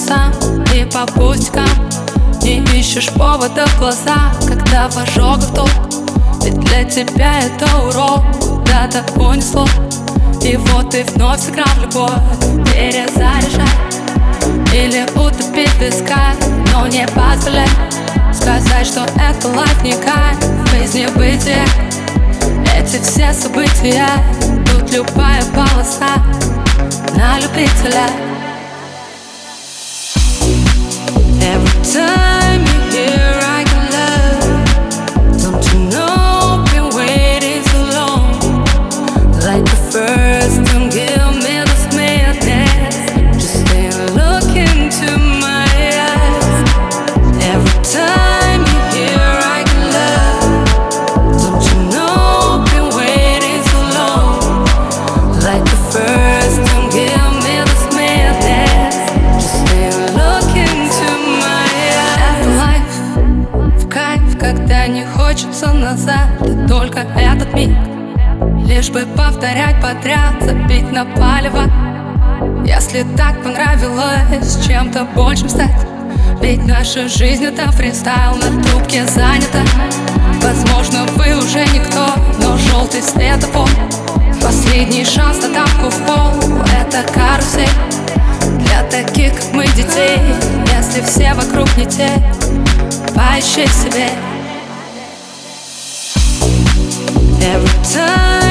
сам и по пустякам. Не ищешь повода в глаза, когда в ожогах толк. Ведь для тебя это урок, куда-то унесло. И вот ты вновь сыграл в любовь, перезаряжай или утопить в песках, но не позволяй сказать, что это лайф не кайф, жизнь не бытие. Эти все события, тут любая полоса на любителя. Every time you hear I can love, don't you know I've been waiting so long. Like the first, don't give me this madness, just stay and look into my eyes. Every time you hear I can love, don't you know I've been waiting so long. Like the first, don't give me this madness, just stay and look into my eyes. Это лайф, в кайф, когда не хочется назад, да только этот миг, лишь бы повторять подряд, забить на палево. Если так понравилось чем-то большим стать, ведь наша жизнь это фристайл, на трубке занята. Возможно, вы уже никто, но желтый светофор, последний шанс на тапку в пол. Это карусель для таких, как мы, детей. Если все вокруг не те, поищи в себе. Every time